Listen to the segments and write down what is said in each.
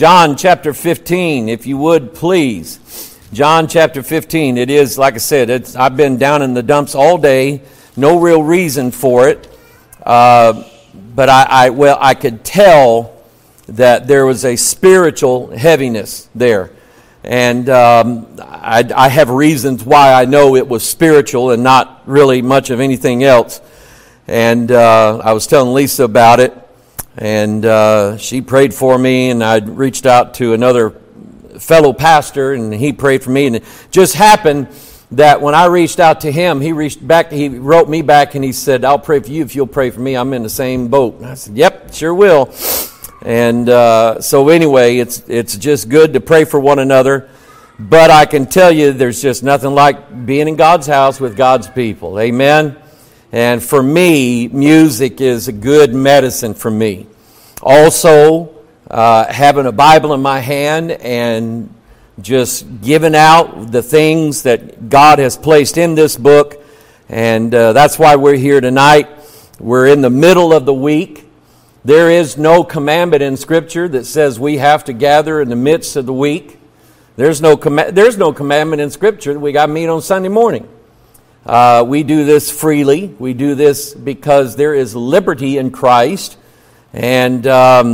John chapter 15, if you would, please. John chapter 15. It is, like I said, I've been down in the dumps all day. No real reason for it. But I could tell that there was a spiritual heaviness there. And I have reasons why I know it was spiritual and not really much of anything else. And I was telling Lisa about it, and she prayed for me, and I reached out to another fellow pastor, and he prayed for me. And it just happened that when I reached out to him, he wrote me back, and he said, "I'll pray for you if you'll pray for me. I'm in the same boat." And I said, "Yep, sure will." And so anyway, it's just good to pray for one another. But I can tell you there's just nothing like being in God's house with God's people. Amen? And for me, music is a good medicine for me. Also, having a Bible in my hand and just giving out the things that God has placed in this book. And that's why we're here tonight. We're in the middle of the week. There is no commandment in Scripture that says we have to gather in the midst of the week. There's no commandment in Scripture that we got to meet on Sunday morning. We do this freely. We do this because there is liberty in Christ. And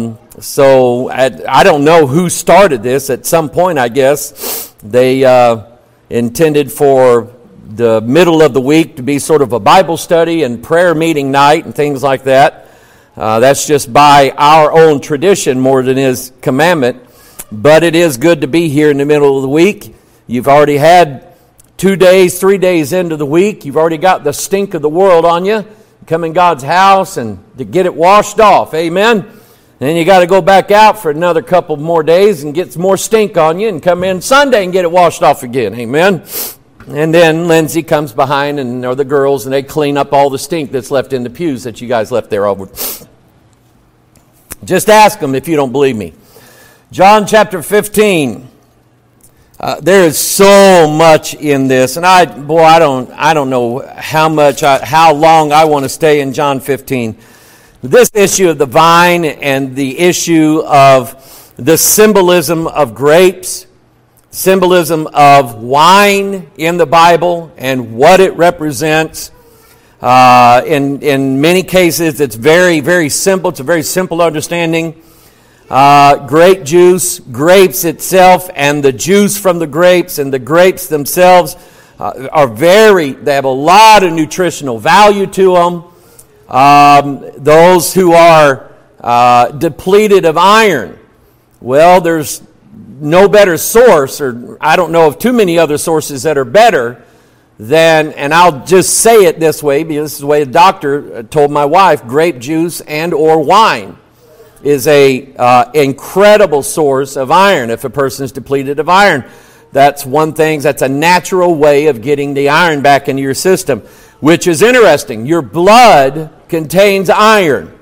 so I don't know who started this. At some point, I guess, they intended for the middle of the week to be sort of a Bible study and prayer meeting night and things like that. That's just by our own tradition more than is commandment. But it is good to be here in the middle of the week. You've already had 2 days, 3 days into the week. You've already got the stink of the world on you. Come in God's house and to get it washed off. Amen? And then you got to go back out for another couple more days and get some more stink on you and come in Sunday and get it washed off again. Amen? And then Lindsay comes behind or the girls, and they clean up all the stink that's left in the pews that you guys left there over. Just ask them if you don't believe me. John chapter 15. There is so much in this, and I don't know how long I want to stay in John 15. This issue of the vine and the issue of the symbolism of grapes, symbolism of wine in the Bible, and what it represents. In many cases, it's very, very simple. It's a very simple understanding. Grape juice, grapes itself, and the juice from the grapes and the grapes themselves they have a lot of nutritional value to them. Those who are depleted of iron, well, there's no better source, or I don't know of too many other sources that are better than, and I'll just say it this way, because this is the way a doctor told my wife, grape juice and or wine is a incredible source of iron if a person is depleted of iron. That's one thing. That's a natural way of getting the iron back into your system, which is interesting. Your blood contains iron.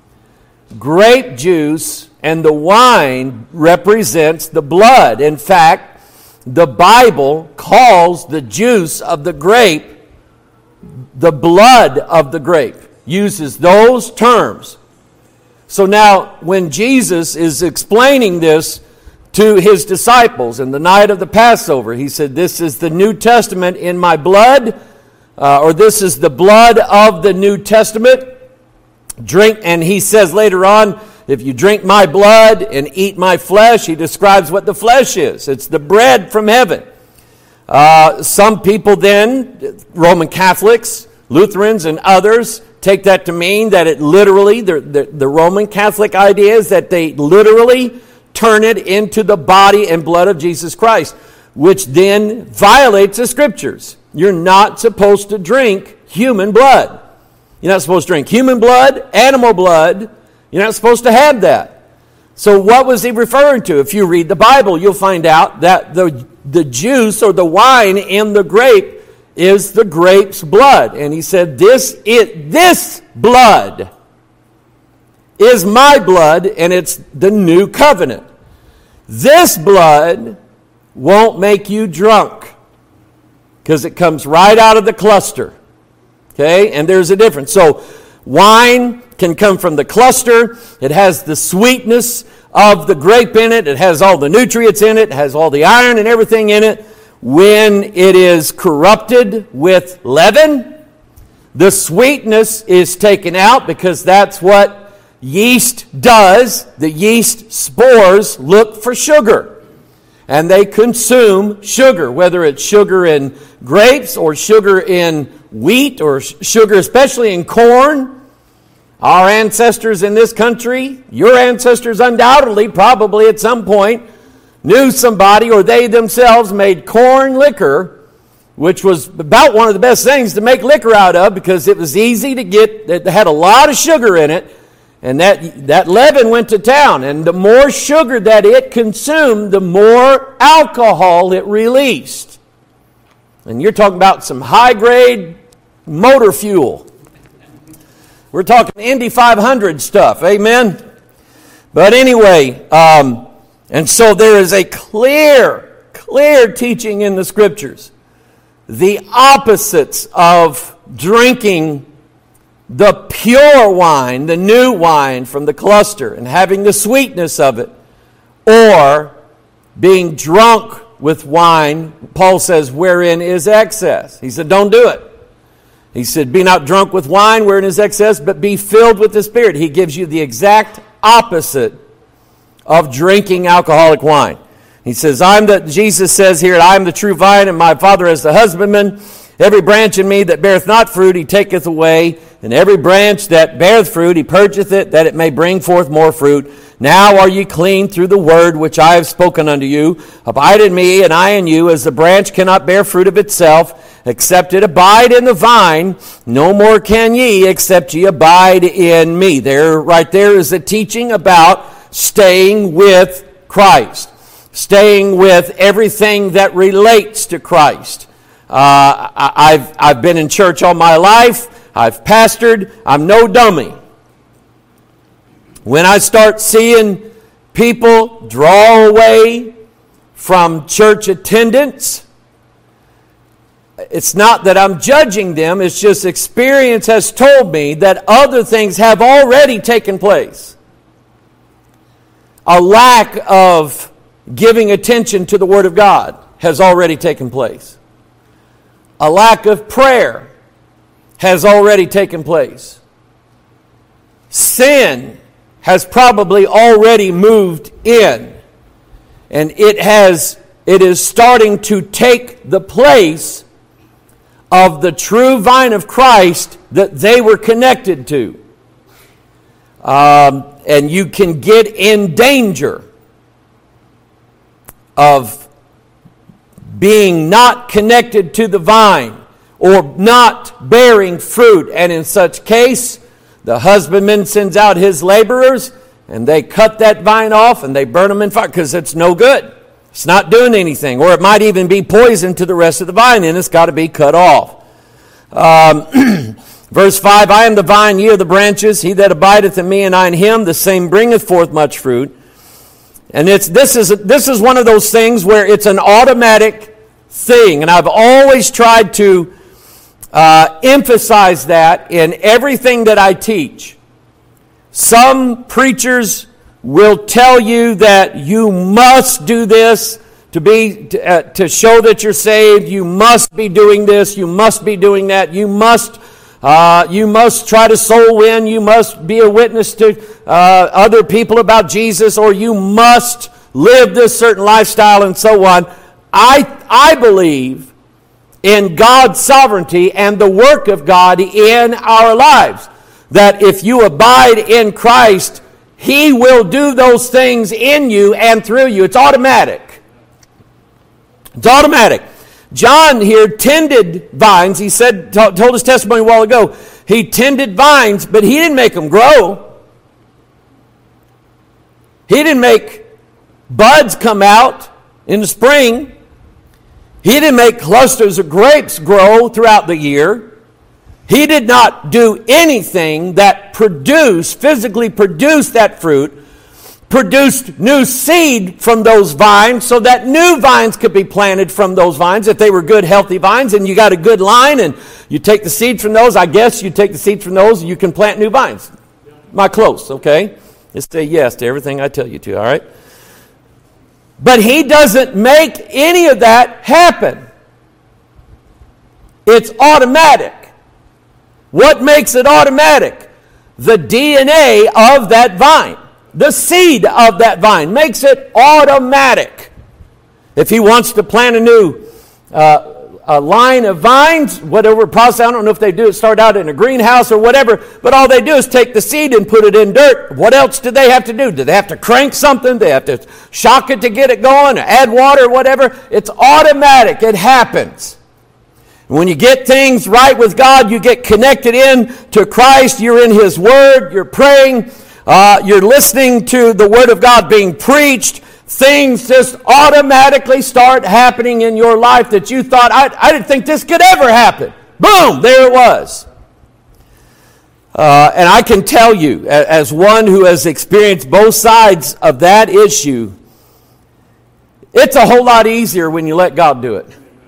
Grape juice and the wine represents the blood. In fact, the Bible calls the juice of the grape the blood of the grape. Uses those terms. So now, when Jesus is explaining this to his disciples in the night of the Passover, he said, "This is the New Testament in my blood," or "This is the blood of the New Testament. Drink," and he says later on, "If you drink my blood and eat my flesh," he describes what the flesh is. It's the bread from heaven. Some people then, Roman Catholics, Lutherans, and others, take that to mean that it literally, the Roman Catholic idea is that they literally turn it into the body and blood of Jesus Christ, which then violates the Scriptures. You're not supposed to drink human blood. You're not supposed to drink human blood, animal blood. You're not supposed to have that. So what was he referring to? If you read the Bible, you'll find out that the juice or the wine in the grape is the grape's blood. And he said, this blood is my blood, and it's the new covenant. This blood won't make you drunk because it comes right out of the cluster. Okay? And there's a difference. So Wine can come from the cluster. It has the sweetness of the grape in it. It has all the nutrients in it. It has all the iron and everything in it. When it is corrupted with leaven, the sweetness is taken out, because that's what yeast does. The yeast spores look for sugar, and they consume sugar, whether it's sugar in grapes or sugar in wheat or sugar especially in corn. Our ancestors in this country, your ancestors undoubtedly, probably at some point, knew somebody, or they themselves made corn liquor, which was about one of the best things to make liquor out of, because it was easy to get. It had a lot of sugar in it, and that leaven went to town. And the more sugar that it consumed, the more alcohol it released. And you're talking about some high-grade motor fuel. We're talking Indy 500 stuff, amen? But anyway, and so there is a clear teaching in the Scriptures. The opposites of drinking the pure wine, the new wine from the cluster, and having the sweetness of it, or being drunk with wine, Paul says, wherein is excess. He said, don't do it. He said, be not drunk with wine wherein is excess, but be filled with the Spirit. He gives you the exact opposite of drinking alcoholic wine. He says, Jesus says here, I am the true vine, and my Father is the husbandman. Every branch in me that beareth not fruit, he taketh away. And every branch that beareth fruit, he purgeth it, that it may bring forth more fruit. Now are ye clean through the word which I have spoken unto you. Abide in me, and I in you, as the branch cannot bear fruit of itself, except it abide in the vine. No more can ye, except ye abide in me. Right there is a teaching about staying with Christ. Staying with everything that relates to Christ. I've been in church all my life. I've pastored. I'm no dummy. When I start seeing people draw away from church attendance, it's not that I'm judging them. It's just experience has told me that other things have already taken place. A lack of giving attention to the Word of God has already taken place. A lack of prayer has already taken place. Sin has probably already moved in, and it is starting to take the place of the true vine of Christ that they were connected to. And you can get in danger of being not connected to the vine or not bearing fruit. And in such case, the husbandman sends out his laborers, and they cut that vine off and they burn them in fire, because it's no good. It's not doing anything. Or it might even be poison to the rest of the vine, and it's got to be cut off. Verse 5, I am the vine, ye are the branches. He that abideth in me, and I in him, the same bringeth forth much fruit. And this is one of those things where it's an automatic thing. And I've always tried to emphasize that in everything that I teach. Some preachers will tell you that you must do this to show that you're saved. You must be doing this. You must be doing that. You must try to soul win. You must be a witness to other people about Jesus, or you must live this certain lifestyle, and so on. I believe in God's sovereignty and the work of God in our lives. That if you abide in Christ, He will do those things in you and through you. It's automatic. It's automatic. John here tended vines. He said, told his testimony a while ago. He tended vines, but he didn't make them grow. He didn't make buds come out in the spring. He didn't make clusters of grapes grow throughout the year. He did not do anything that physically produced that fruit. produced new seed from those vines so that new vines could be planted from those vines if they were good, healthy vines, and you got a good line and you take the seed from those. I guess you take the seed from those and you can plant new vines. Am I close? Okay. Just say yes to everything I tell you to, all right? But he doesn't make any of that happen. It's automatic. What makes it automatic? The DNA of that vine. The seed of that vine makes it automatic. If he wants to plant a new a line of vines, whatever process, I don't know if they do it, start out in a greenhouse or whatever, but all they do is take the seed and put it in dirt. What else do they have to do? Do they have to crank something? Do they have to shock it to get it going, or add water or whatever? It's automatic. It happens. When you get things right with God, you get connected in to Christ, you're in His Word, you're praying, you're listening to the Word of God being preached, things just automatically start happening in your life that you thought, I didn't think this could ever happen. Boom, there it was. And I can tell you, as one who has experienced both sides of that issue, it's a whole lot easier when you let God do it.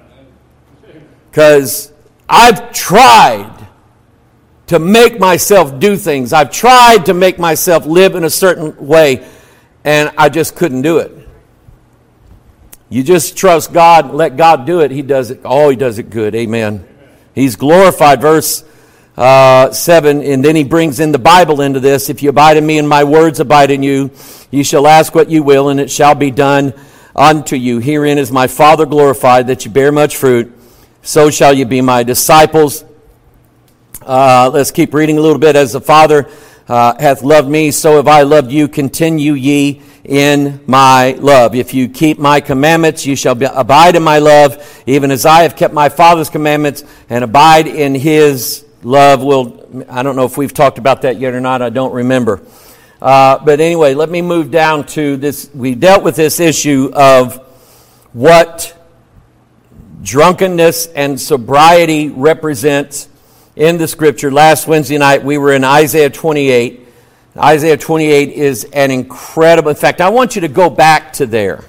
Because I've tried to make myself do things. I've tried to make myself live in a certain way, and I just couldn't do it. You just trust God, let God do it. He does it. Oh, He does it good. Amen. He's glorified. Verse 7, and then he brings in the Bible into this. If you abide in me and my words abide in you, you shall ask what you will, and it shall be done unto you. Herein is my Father glorified, that you bear much fruit. So shall you be my disciples. Let's keep reading a little bit. As the Father hath loved me, so have I loved you. Continue ye in my love. If you keep my commandments, you shall abide in my love, even as I have kept my Father's commandments and abide in His love. I don't know if we've talked about that yet or not. I don't remember. But anyway, let me move down to this. We dealt with this issue of what drunkenness and sobriety represents in the Scripture. Last Wednesday night, we were in Isaiah 28. Isaiah 28 is an incredible... In fact, I want you to go back to there.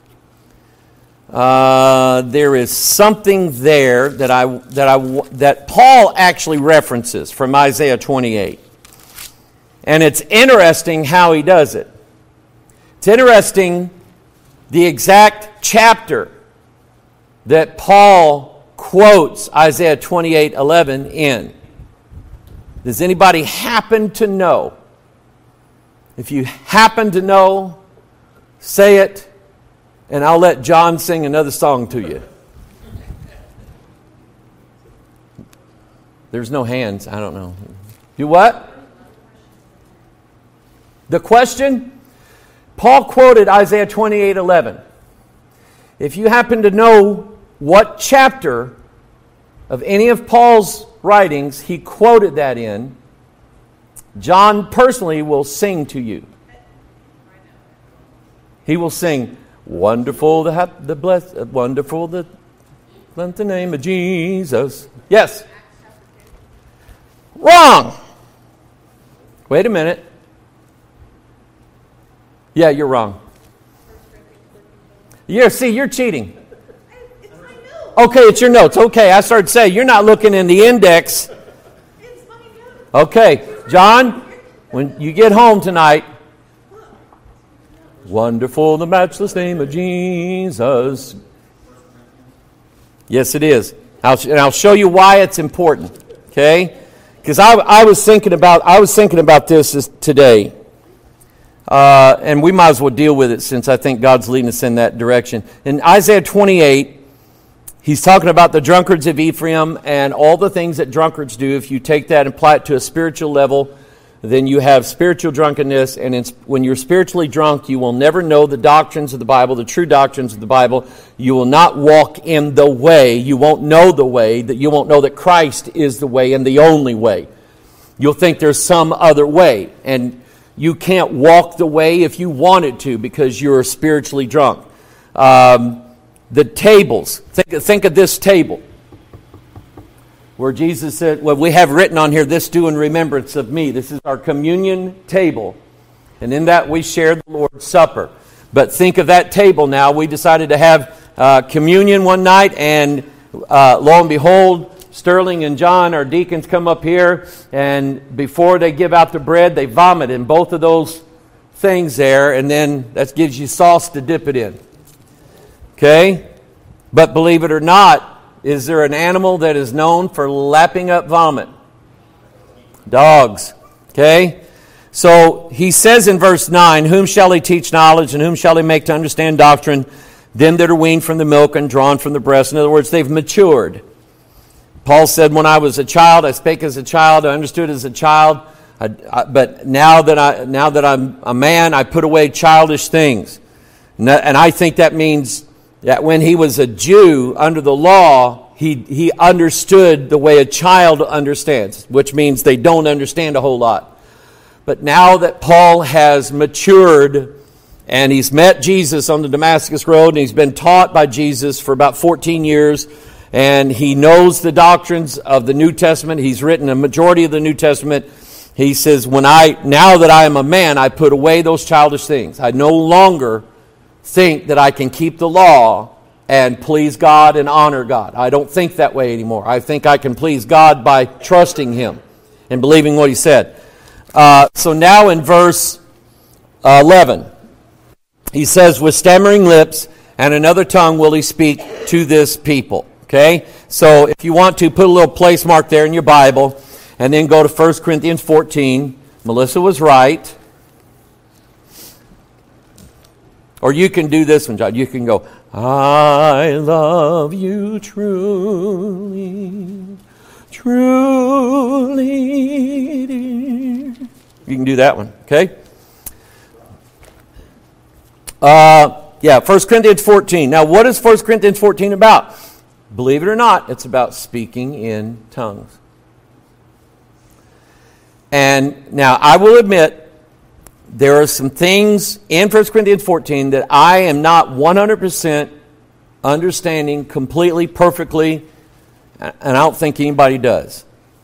There is something there that Paul actually references from Isaiah 28. And it's interesting how he does it. It's interesting the exact chapter that Paul quotes Isaiah 28:11 in. Does anybody happen to know? If you happen to know, say it, and I'll let John sing another song to you. There's no hands. I don't know. You what? The question? Paul quoted Isaiah 28:11. If you happen to know what chapter of any of Paul's writings he quoted that in, John personally will sing to you. He will sing, "Wonderful the blessed, wonderful the name of Jesus." Yes. Wrong. Wait a minute. Yeah, you're wrong. Yeah, see, you're cheating. Okay, it's your notes. Okay, I started saying, you're not looking in the index. Okay, John, when you get home tonight, wonderful the matchless name of Jesus. Yes, it is. I'll show you why it's important. Okay, because I was thinking about this today, and we might as well deal with it since I think God's leading us in that direction. In Isaiah 28. He's talking about the drunkards of Ephraim and all the things that drunkards do. If you take that and apply it to a spiritual level, then you have spiritual drunkenness. And when you're spiritually drunk, you will never know the doctrines of the Bible, the true doctrines of the Bible. You will not walk in the way. You won't know the way. That you won't know that Christ is the way and the only way. You'll think there's some other way. And you can't walk the way if you wanted to because you're spiritually drunk. The tables. Think of this table. Where Jesus said, well, we have written on here, "This do in remembrance of me." This is our communion table. And in that we shared the Lord's Supper. But think of that table now. We decided to have communion one night, and lo and behold, Sterling and John, our deacons, come up here, and before they give out the bread, they vomit in both of those things there, and then that gives you sauce to dip it in. Okay? But believe it or not, is there an animal that is known for lapping up vomit? Dogs. Okay? So he says in verse 9, whom shall he teach knowledge, and whom shall he make to understand doctrine? Them that are weaned from the milk and drawn from the breast. In other words, they've matured. Paul said, when I was a child, I spake as a child, I understood as a child. But now that I'm a man, I put away childish things. And I think that means that when he was a Jew under the law, he understood the way a child understands, which means they don't understand a whole lot. But now that Paul has matured and he's met Jesus on the Damascus Road and he's been taught by Jesus for about 14 years, and he knows the doctrines of the New Testament, he's written a majority of the New Testament. He says, now that I am a man, I put away those childish things. I no longer think that I can keep the law and please God and honor God. I don't think that way anymore. I think I can please God by trusting Him and believing what He said. So now in verse 11, he says, with stammering lips and another tongue will he speak to this people. Okay? So if you want to, put a little place mark there in your Bible, and then go to 1 Corinthians 14. Melissa was right. Or you can do this one, John. You can go, I love you truly, truly, dear. You can do that one, okay? 1 Corinthians 14. Now, what is 1 Corinthians 14 about? Believe it or not, it's about speaking in tongues. And now, I will admit, there are some things in 1 Corinthians 14 that I am not 100% understanding completely, perfectly, and I don't think anybody does.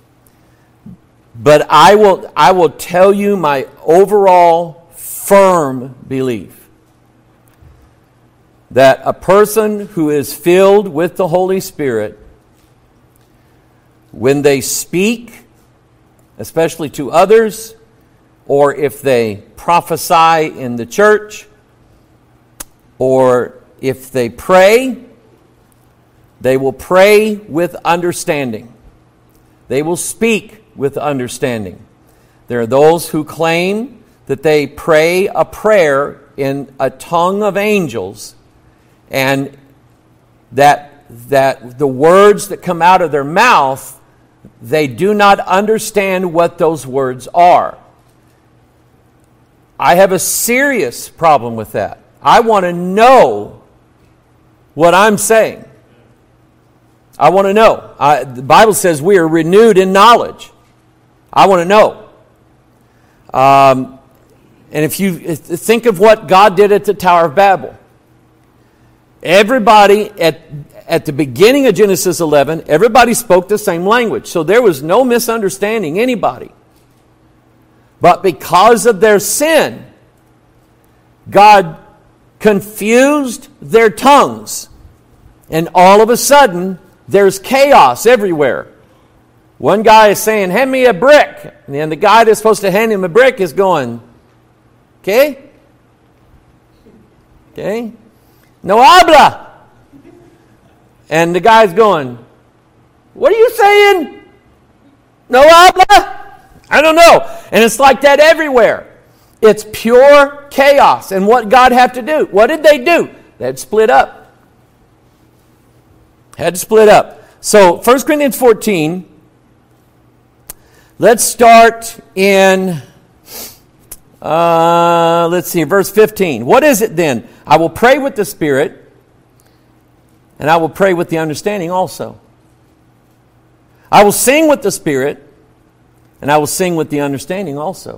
But I will tell you my overall firm belief that a person who is filled with the Holy Spirit, when they speak, especially to others, or if they prophesy in the church, or if they pray, they will pray with understanding. They will speak with understanding. There are those who claim that they pray a prayer in a tongue of angels, and that the words that come out of their mouth, they do not understand what those words are. I have a serious problem with that. I want to know what I'm saying. I want to know. The Bible says we are renewed in knowledge. I want to know. And if you think of what God did at the Tower of Babel, everybody at the beginning of Genesis 11, everybody spoke the same language. So there was no misunderstanding anybody. But because of their sin, God confused their tongues. And all of a sudden, there's chaos everywhere. One guy is saying, hand me a brick. And then the guy that's supposed to hand him a brick is going, okay? Okay? No habla. And the guy's going, what are you saying? No habla? I don't know. And it's like that everywhere. It's pure chaos. And what God had to do? What did they do? They had to split up. Had to split up. So 1 Corinthians 14. Let's start in, verse 15. What is it then? I will pray with the Spirit, and I will pray with the understanding also. I will sing with the Spirit, and I will sing with the understanding also.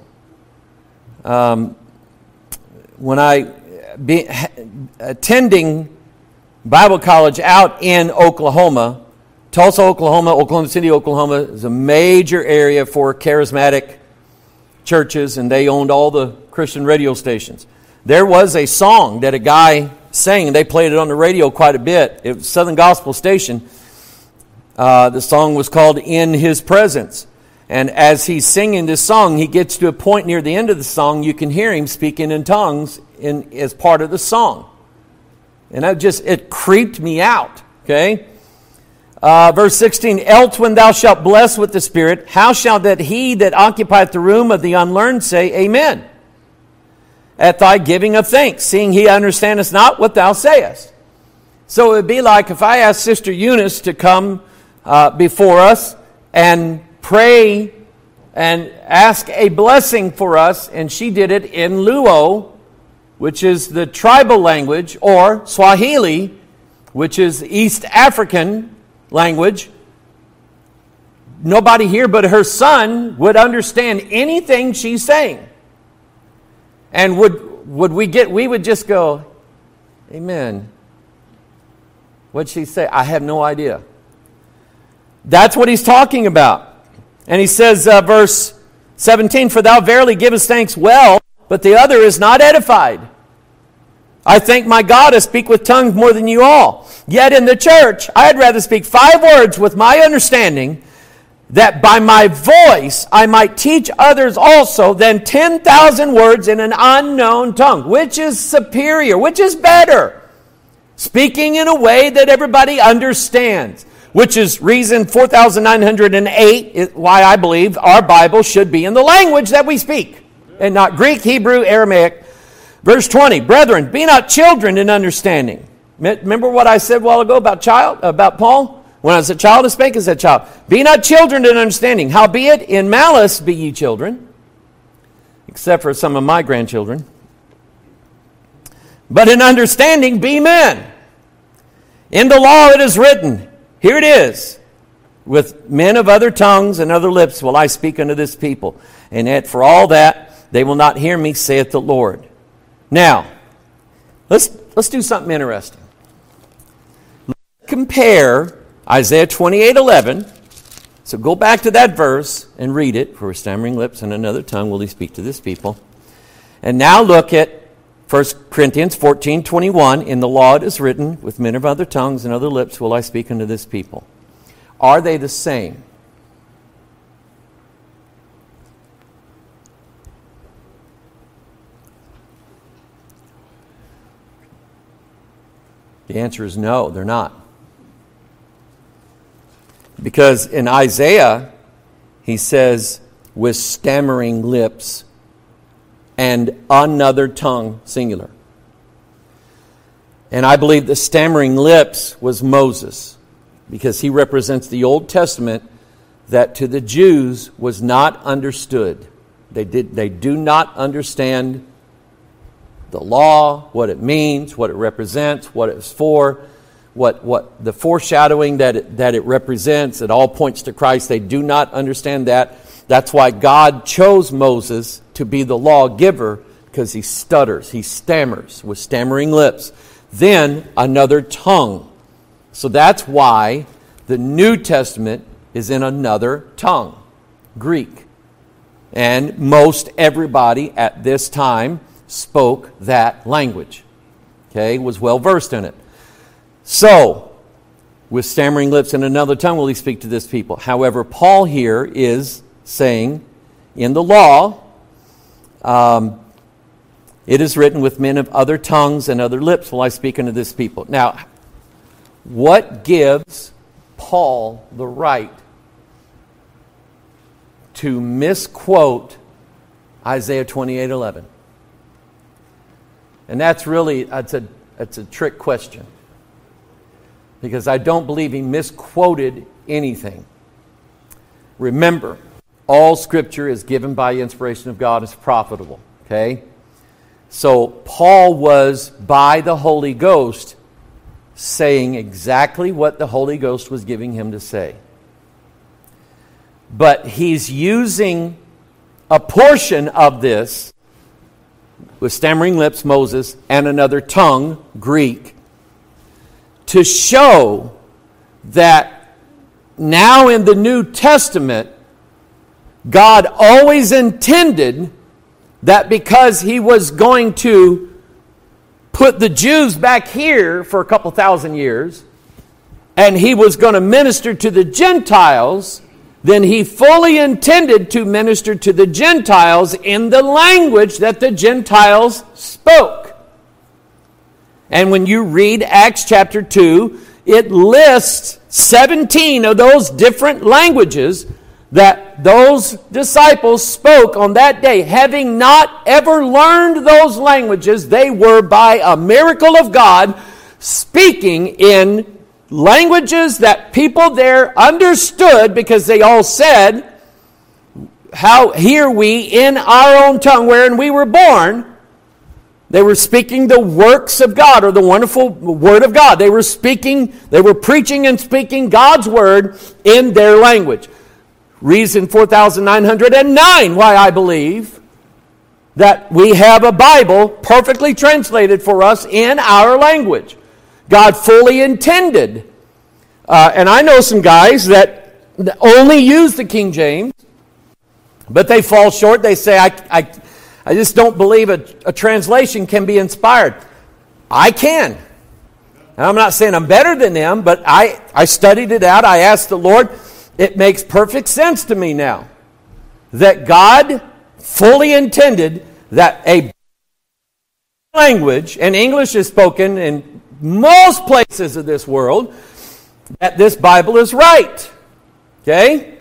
When I attending Bible college out in Oklahoma, Tulsa, Oklahoma, Oklahoma City, Oklahoma is a major area for charismatic churches, and they owned all the Christian radio stations. There was a song that a guy sang, and they played it on the radio quite a bit. It was a Southern Gospel station. The song was called In His Presence. And as he's singing this song, he gets to a point near the end of the song, you can hear him speaking in tongues as part of the song. And it creeped me out, okay? Verse 16, else when thou shalt bless with the Spirit, how shall that he that occupieth the room of the unlearned say, Amen, at thy giving of thanks, seeing he understandeth not what thou sayest? So it would be like if I asked Sister Eunice to come before us and pray and ask a blessing for us, and she did it in Luo, which is the tribal language, or Swahili, which is East African language. Nobody here but her son would understand anything she's saying. And we would just go, Amen. What'd she say? I have no idea. That's what he's talking about. And he says, verse 17, for thou verily givest thanks well, but the other is not edified. I thank my God I speak with tongues more than you all. Yet in the church I had rather speak 5 words with my understanding, that by my voice I might teach others also, than 10,000 words in an unknown tongue. Which is superior? Which is better? Speaking in a way that everybody understands. Which is reason 4,908 why I believe our Bible should be in the language that we speak, and not Greek, Hebrew, Aramaic. Verse 20, brethren, be not children in understanding. Remember what I said a while ago about Paul? When I was a child, I spake as a child. Be not children in understanding. Howbeit, in malice be ye children, except for some of my grandchildren. But in understanding be men. In the law it is written, here it is, with men of other tongues and other lips will I speak unto this people. And yet for all that, they will not hear me, saith the Lord. Now, let's do something interesting. Let's compare Isaiah 28:11. So go back to that verse and read it. For with stammering lips and another tongue will he speak to this people. And now look at 1 Corinthians 14:21, in the law it is written, with men of other tongues and other lips will I speak unto this people. Are they the same? The answer is no, they're not. Because in Isaiah, he says, with stammering lips and another tongue, singular. And I believe the stammering lips was Moses, because he represents the Old Testament that to the Jews was not understood. They do not understand the law, what it means, what it represents, what it's for, what the foreshadowing that it represents. It all points to Christ. They do not understand that. That's why God chose Moses to be the lawgiver, because he stutters, he stammers with stammering lips. Then another tongue. So that's why the New Testament is in another tongue, Greek. And most everybody at this time spoke that language. Okay, was well versed in it. So, with stammering lips and another tongue will he speak to this people. However, Paul here is saying, in the law, it is written, with men of other tongues and other lips will I speak unto this people. Now, what gives Paul the right to misquote Isaiah 28:11? And that's a trick question, because I don't believe he misquoted anything. Remember, all Scripture is given by inspiration of God, is profitable. Okay? So Paul was, by the Holy Ghost, saying exactly what the Holy Ghost was giving him to say. But he's using a portion of this, with stammering lips, Moses, and another tongue, Greek, to show that now in the New Testament, God always intended that because he was going to put the Jews back here for a couple thousand years, and he was going to minister to the Gentiles, then he fully intended to minister to the Gentiles in the language that the Gentiles spoke. And when you read Acts chapter 2, it lists 17 of those different languages that those disciples spoke on that day. Having not ever learned those languages, they were, by a miracle of God, speaking in languages that people there understood, because they all said, "How hear we in our own tongue wherein we were born?" They were speaking the works of God, or the wonderful Word of God. They were preaching and speaking God's Word in their language. Reason 4909 why I believe that we have a Bible perfectly translated for us in our language. God fully intended. And I know some guys that only use the King James, but they fall short. They say, I just don't believe a translation can be inspired. I can. And I'm not saying I'm better than them, but I studied it out. I asked the Lord. It makes perfect sense to me now that God fully intended that a language, and English is spoken in most places of this world, that this Bible is right. Okay?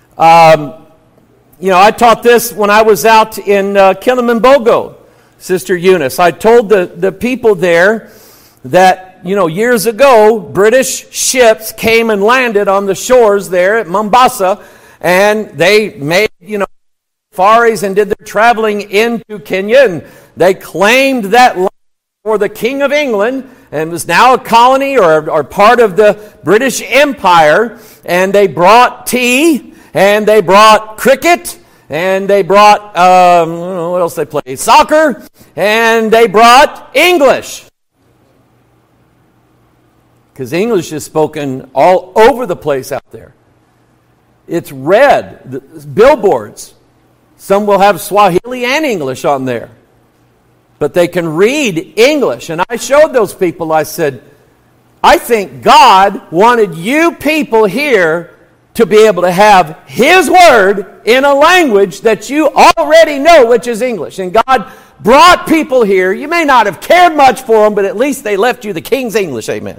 I taught this when I was out in Kilimanjaro, Sister Eunice. I told the people there that, years ago, British ships came and landed on the shores there at Mombasa, and they made, safaris and did their traveling into Kenya, and they claimed that land for the King of England, and was now a colony or part of the British Empire, and they brought tea, and they brought cricket, and they brought, what else they played? Soccer, and they brought English. Because English is spoken all over the place out there. It's read, billboards. Some will have Swahili and English on there. But they can read English. And I showed those people, I said, I think God wanted you people here to be able to have His Word in a language that you already know, which is English. And God brought people here. You may not have cared much for them, but at least they left you the King's English. Amen.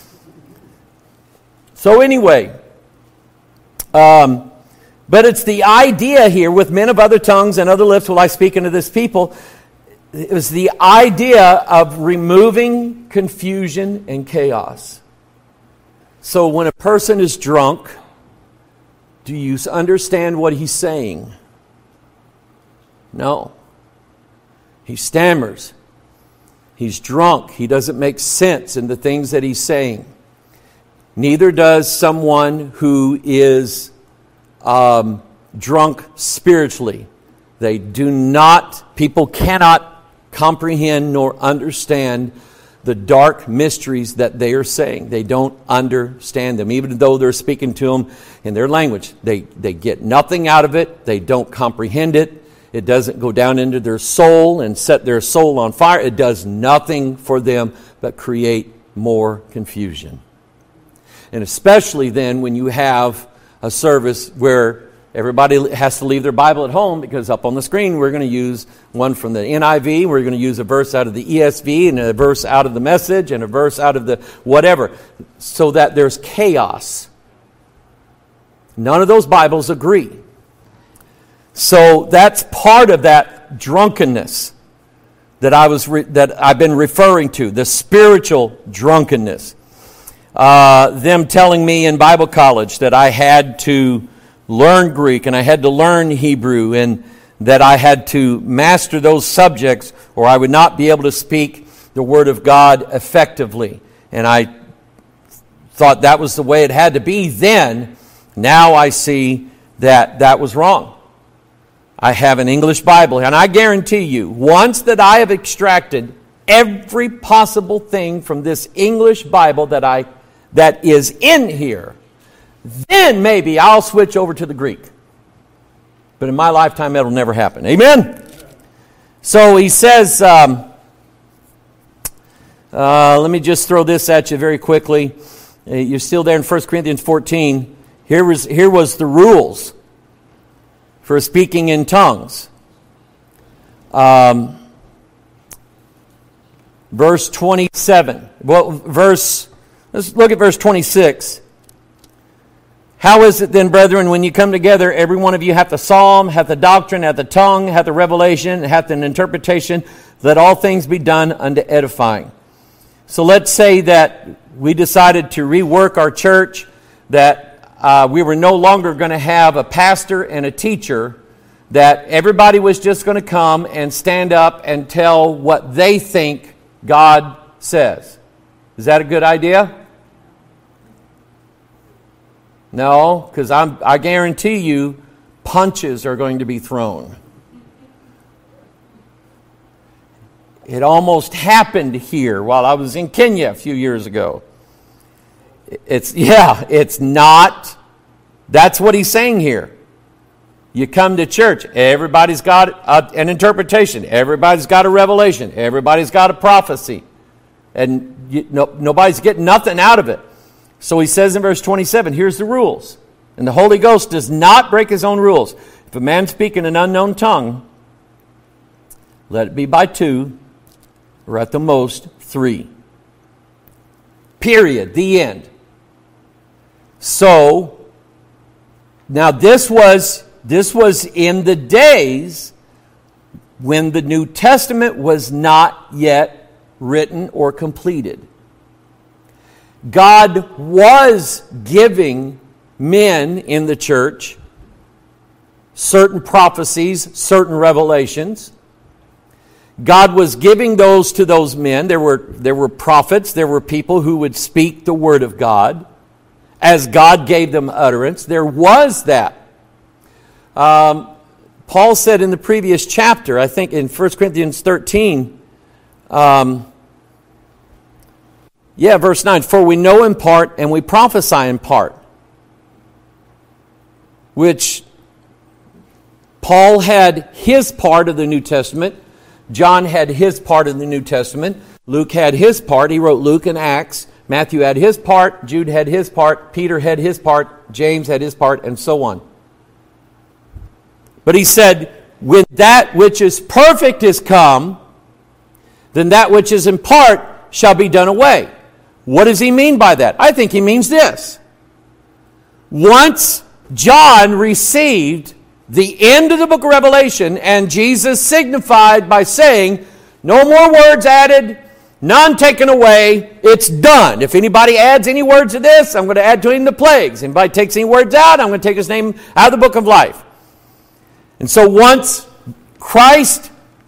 So anyway, but it's the idea here, with men of other tongues and other lips will I speak unto this people. It was the idea of removing confusion and chaos. So when a person is drunk, do you understand what he's saying? No. He stammers. He's drunk. He doesn't make sense in the things that he's saying. Neither does someone who is drunk spiritually. People cannot comprehend nor understand the dark mysteries that they are saying. They don't understand them. Even though they're speaking to them in their language, they get nothing out of it. They don't comprehend it. It doesn't go down into their soul and set their soul on fire. It does nothing for them but create more confusion. And especially then when you have a service where everybody has to leave their Bible at home, because up on the screen we're going to use one from the NIV, we're going to use a verse out of the ESV, and a verse out of the Message, and a verse out of the whatever, so that there's chaos. None of those Bibles agree. So that's part of that drunkenness that I've been referring to, the spiritual drunkenness. Them telling me in Bible college that I had to learn Greek and I had to learn Hebrew and that I had to master those subjects or I would not be able to speak the Word of God effectively. And I thought that was the way it had to be then. Now I see that that was wrong. I have an English Bible, and I guarantee you, once that I have extracted every possible thing from this English Bible that is in here, then maybe I'll switch over to the Greek. But in my lifetime, that'll never happen. Amen? So he says, let me just throw this at you very quickly. You're still there in 1 Corinthians 14. Here was the rules for speaking in tongues. Verse 27. Let's look at verse 26. How is it then, brethren, when you come together, every one of you hath a psalm, hath a doctrine, hath a tongue, hath a revelation, hath an interpretation, let all things be done unto edifying. So let's say that we decided to rework our church, that we were no longer going to have a pastor and a teacher, that everybody was just going to come and stand up and tell what they think God says. Is that a good idea? No, because I guarantee you punches are going to be thrown. It almost happened here while I was in Kenya a few years ago. It's not. That's what he's saying here. You come to church, everybody's got an interpretation. Everybody's got a revelation. Everybody's got a prophecy. And nobody's getting nothing out of it. So he says in verse 27, here's the rules. And the Holy Ghost does not break his own rules. If a man speak in an unknown tongue, let it be by 2, or at the most 3. Period. The end. So, now this was in the days when the New Testament was not yet written or completed. God was giving men in the church certain prophecies, certain revelations. God was giving those to those men. There were prophets, there were people who would speak the word of God as God gave them utterance. There was that. Paul said in the previous chapter, I think in 1 Corinthians 13, verse 9, for we know in part and we prophesy in part. Which Paul had his part of the New Testament. John had his part of the New Testament. Luke had his part. He wrote Luke and Acts. Matthew had his part. Jude had his part. Peter had his part. James had his part, and so on. But he said, when that which is perfect is come, then that which is in part shall be done away. What does he mean by that? I think he means this. Once John received the end of the book of Revelation, and Jesus signified by saying, no more words added, none taken away, it's done. If anybody adds any words to this, I'm going to add to him the plagues. Anybody takes any words out, I'm going to take his name out of the book of life. And so once Christ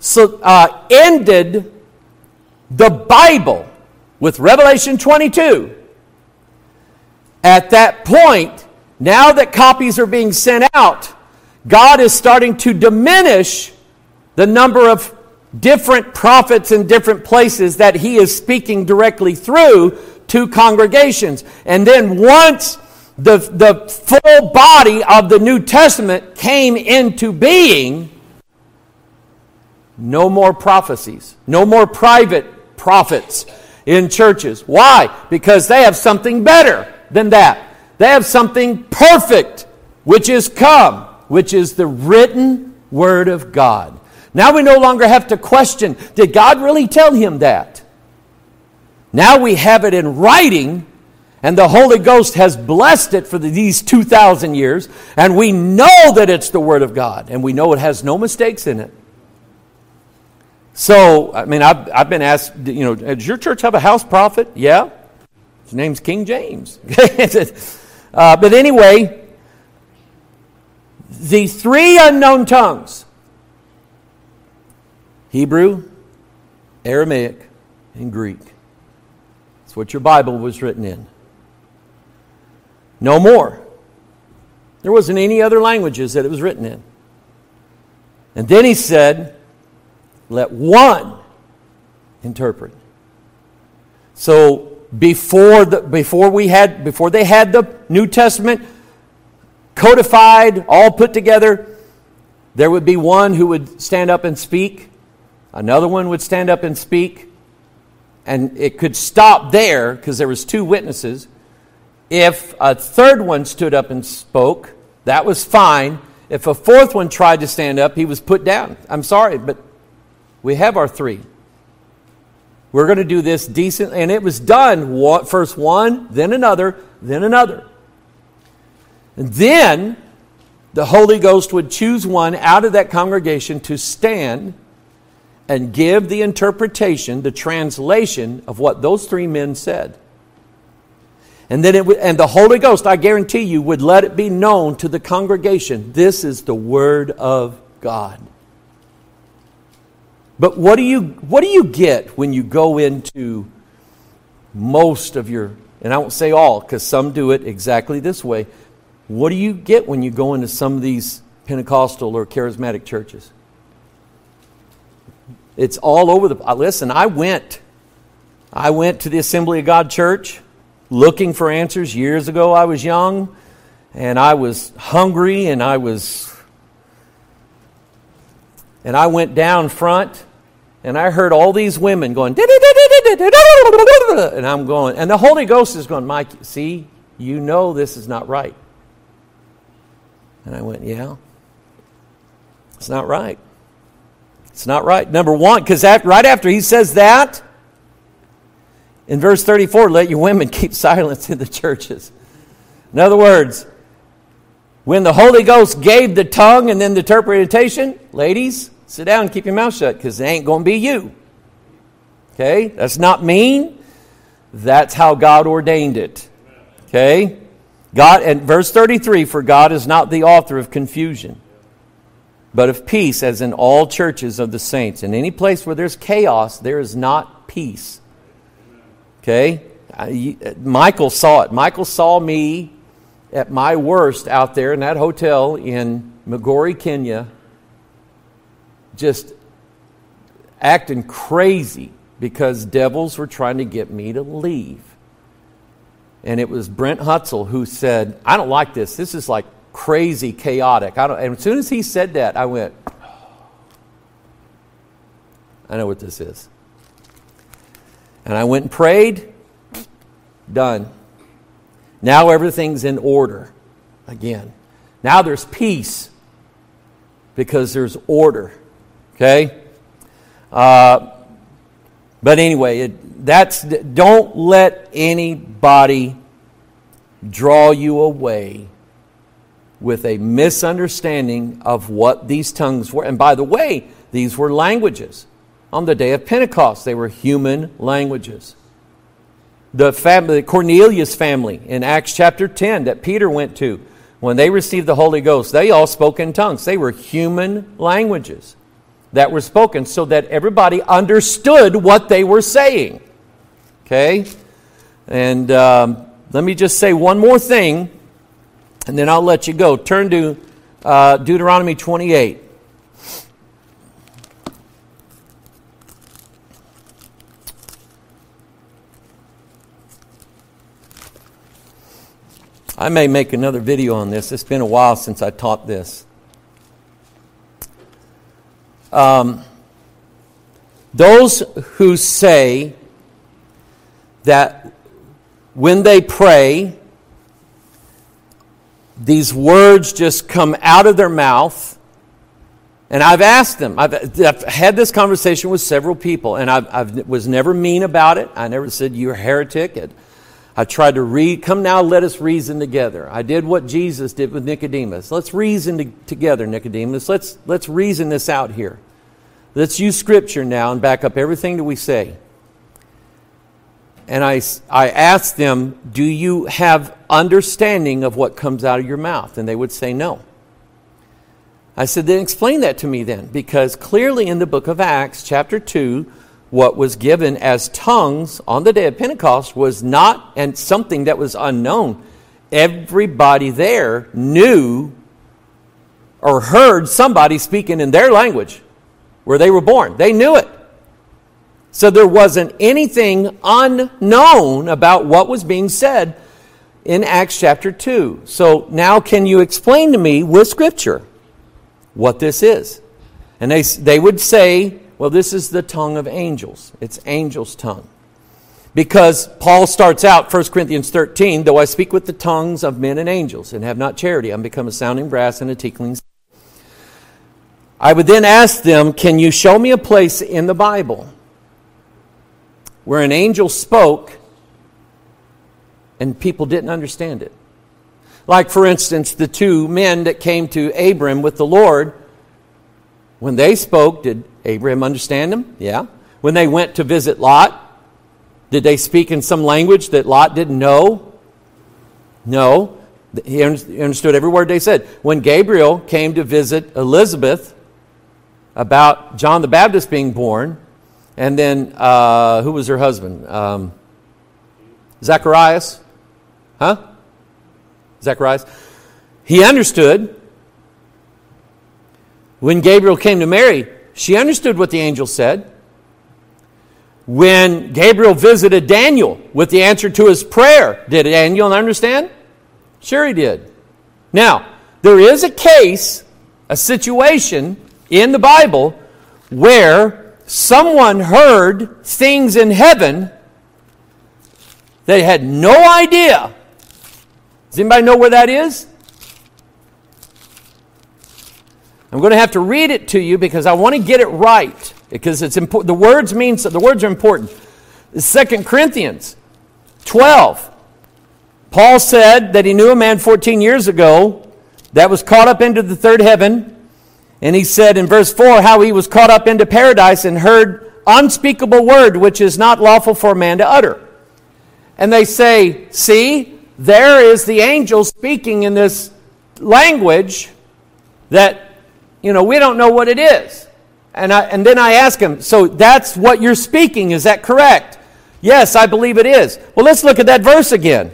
ended the Bible with Revelation 22, at that point, now that copies are being sent out, God is starting to diminish the number of different prophets in different places that he is speaking directly through to congregations. And then once the full body of the New Testament came into being, no more prophecies, no more private prophets in churches. Why? Because they have something better than that. They have something perfect, which is come, which is the written Word of God. Now we no longer have to question, did God really tell him that? Now we have it in writing, and the Holy Ghost has blessed it for these 2,000 years, and we know that it's the Word of God, and we know it has no mistakes in it. So, I mean, I've been asked, does your church have a house prophet? Yeah. His name's King James. But anyway, the 3 unknown tongues, Hebrew, Aramaic, and Greek. That's what your Bible was written in. No more. There wasn't any other languages that it was written in. And then he said, let one interpret. So before they had the New Testament codified, all put together, there would be one who would stand up and speak. Another one would stand up and speak. And it could stop there because there was 2 witnesses. If a third one stood up and spoke, that was fine. If a fourth one tried to stand up, he was put down. I'm sorry, but we have our 3. We're going to do this decently. And it was done. First one, then another, then another. And then the Holy Ghost would choose one out of that congregation to stand and give the interpretation, the translation of what those 3 men said. And then and the Holy Ghost, I guarantee you, would let it be known to the congregation, this is the Word of God. But what do you get when you go into most of your, and I won't say all, because some do it exactly this way. What do you get when you go into some of these Pentecostal or charismatic churches? It's all over the... Listen, I went to the Assembly of God Church looking for answers years ago. I was young, and I was hungry, and I went down front, and I heard all these women going... And I'm going... And the Holy Ghost is going, Mike, see, you know this is not right. And I went, yeah, it's not right. It's not right. Number one, because right after he says that, in verse 34, let your women keep silence in the churches. In other words, when the Holy Ghost gave the tongue and then the interpretation, ladies, sit down and keep your mouth shut because it ain't going to be you. Okay? That's not mean. That's how God ordained it. Okay? God, and verse 33, for God is not the author of confusion, but of peace, as in all churches of the saints. In any place where there's chaos, there is not peace. Okay? Michael saw it. Michael saw me at my worst out there in that hotel in Migori, Kenya, just acting crazy because devils were trying to get me to leave. And it was Brent Hutzel who said, I don't like this. This is like crazy, chaotic. And as soon as he said that, I went, I know what this is. And I went and prayed. Done. Now everything's in order again. Now there's peace because there's order. Okay? But anyway, don't let anybody draw you away with a misunderstanding of what these tongues were. And by the way, these were languages. On the day of Pentecost, they were human languages. The Cornelius family in Acts chapter 10 that Peter went to, when they received the Holy Ghost, they all spoke in tongues. They were human languages that were spoken so that everybody understood what they were saying. Okay? And let me just say one more thing, and then I'll let you go. Turn to Deuteronomy 28. I may make another video on this. It's been a while since I taught this. Those who say that when they pray, these words just come out of their mouth. And I've asked them, I've had this conversation with several people, and I was never mean about it. I never said, you're a heretic. I tried to read, come now, let us reason together. I did what Jesus did with Nicodemus. Let's reason together, Nicodemus. Let's reason this out here. Let's use Scripture now and back up everything that we say. And I asked them, do you have understanding of what comes out of your mouth? And they would say no. I said, then explain that to me then. Because clearly in the book of Acts, chapter 2, what was given as tongues on the day of Pentecost was not and something that was unknown. Everybody there knew or heard somebody speaking in their language where they were born. They knew it. So there wasn't anything unknown about what was being said in Acts chapter 2. So now can you explain to me with Scripture what this is? And they would say, Well, this is the tongue of angels. It's angels' tongue. Because Paul starts out, 1 Corinthians 13, though I speak with the tongues of men and angels and have not charity, I'm become a sounding brass and a tinkling. I would then ask them, can you show me a place in the Bible where an angel spoke and people didn't understand it? Like, for instance, the two men that came to Abram with the Lord, when they spoke, did Abraham understand them? Yeah. When they went to visit Lot, did they speak in some language that Lot didn't know? No. He understood every word they said. When Gabriel came to visit Elizabeth about John the Baptist being born, and then, who was her husband? Zacharias? Huh? Zacharias? He understood. When Gabriel came to Mary, she understood what the angel said. When Gabriel visited Daniel with the answer to his prayer, did Daniel understand? Sure he did. Now, there is a case, a situation in the Bible where someone heard things in heaven they had no idea. Does anybody know where that is? I'm going to have to read it to you because I want to get it right. Because it's important. The words are important. 2 Corinthians 12. Paul said that he knew a man 14 years ago that was caught up into the third heaven. And he said in verse 4 how he was caught up into paradise and heard unspeakable word which is not lawful for a man to utter. And they say, see, there is the angel speaking in this language that, we don't know what it is. And then I ask him, so that's what you're speaking, is that correct? Yes, I believe it is. Well, let's look at that verse again.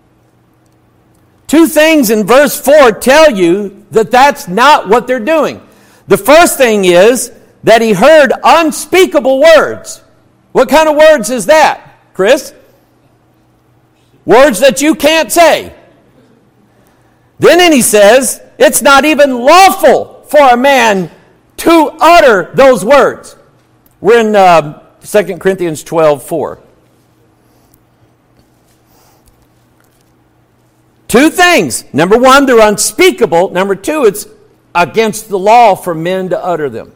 Two things in verse 4 tell you that that's not what they're doing. The first thing is that he heard unspeakable words. What kind of words is that, Chris? Words that you can't say. Then he says, it's not even lawful for a man to utter those words. We're in 2 Corinthians 12:4. Two things. Number one, they're unspeakable. Number two, it's against the law for men to utter them.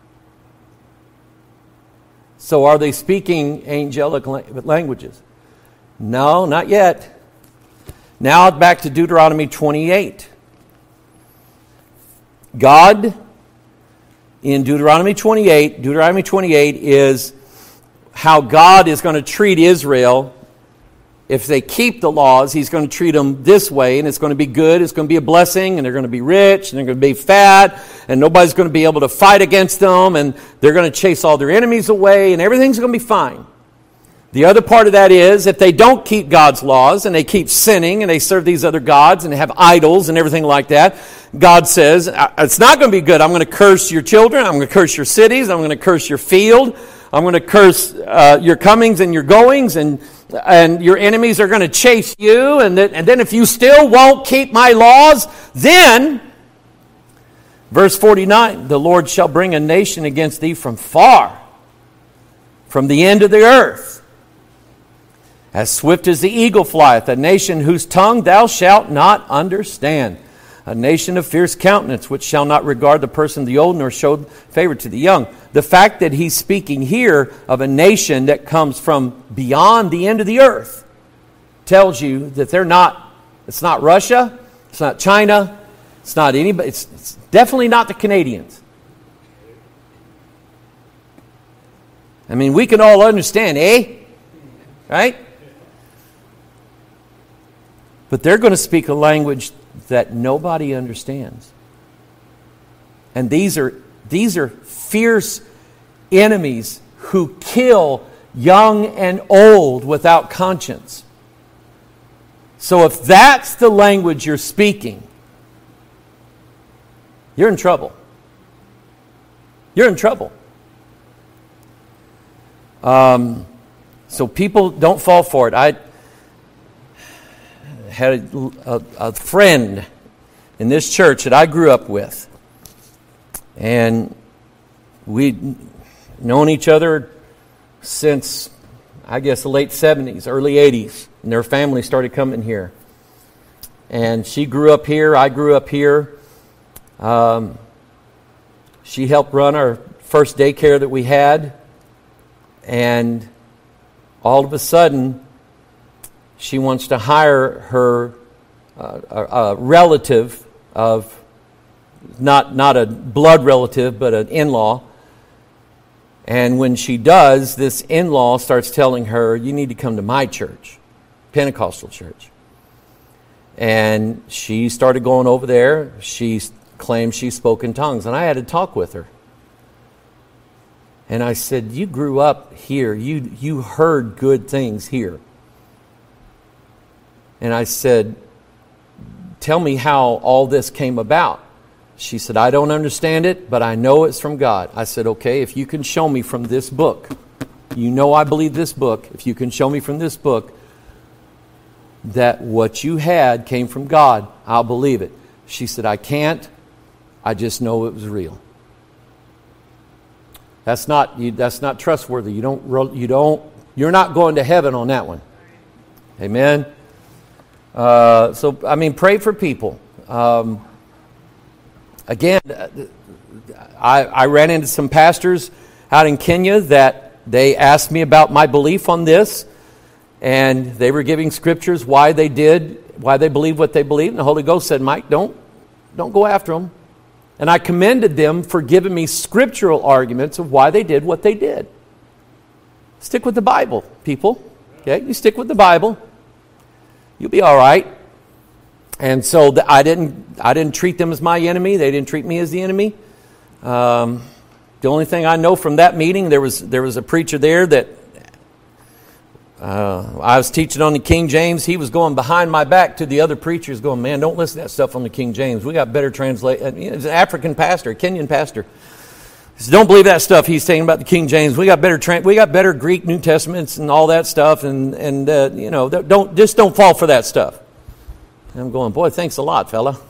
So are they speaking angelic languages? No, not yet. Now back to Deuteronomy 28. God, in Deuteronomy 28 is how God is going to treat Israel. If they keep the laws, He's going to treat them this way, and it's going to be good, it's going to be a blessing, and they're going to be rich, and they're going to be fat, and nobody's going to be able to fight against them, and they're going to chase all their enemies away, and everything's going to be fine. The other part of that is, if they don't keep God's laws, and they keep sinning, and they serve these other gods, and they have idols, and everything like that, God says, it's not going to be good. I'm going to curse your children, I'm going to curse your cities, I'm going to curse your field, I'm going to curse your comings and your goings, and your enemies are going to chase you, and then if you still won't keep my laws, then, verse 49, the Lord shall bring a nation against thee from far, from the end of the earth. As swift as the eagle flieth, a nation whose tongue thou shalt not understand. A nation of fierce countenance, which shall not regard the person of the old, nor show favor to the young. The fact that he's speaking here of a nation that comes from beyond the end of the earth tells you that it's not Russia, it's not China, it's not anybody, it's definitely not the Canadians. I mean, we can all understand, right? But they're going to speak a language that nobody understands. And these are fierce enemies who kill young and old without conscience. So if that's the language you're speaking, you're in trouble. You're in trouble. So people don't fall for it. I had a friend in this church that I grew up with. And known each other since, I guess, the late 70s, early 80s. And their family started coming here. And she grew up here. I grew up here. She helped run our first daycare that we had. And all of a sudden, she wants to hire her a relative of, not a blood relative, but an in-law. And when she does, this in-law starts telling her, you need to come to my church, Pentecostal church. And she started going over there. She claimed she spoke in tongues. And I had to talk with her. And I said, you grew up here. You heard good things here. And I said, tell me how all this came about. She said, I don't understand it, but I know it's from God. I said, okay, if you can show me from this book, you know I believe this book, if you can show me from this book that what you had came from God, I'll believe it. She said, I can't. I just know it was real. That's not trustworthy. You're not going to heaven on that one. Amen. So pray for people. Again, I ran into some pastors out in Kenya that they asked me about my belief on this, and they were giving scriptures why they believe what they believe. And the Holy Ghost said, Mike, don't go after them. And I commended them for giving me scriptural arguments of why they did what they did. Stick with the Bible, people. Okay, you stick with the Bible, you'll be all right. And so I didn't treat them as my enemy. They didn't treat me as the enemy. The only thing I know from that meeting, there was a preacher there that I was teaching on the King James. He was going behind my back to the other preachers going, man, don't listen to that stuff on the King James. We got better translate. It's an African pastor, a Kenyan pastor. He said, don't believe that stuff he's saying about the King James. We got better Greek New Testaments and all that stuff. And don't fall for that stuff. And I'm going, boy, thanks a lot, fella.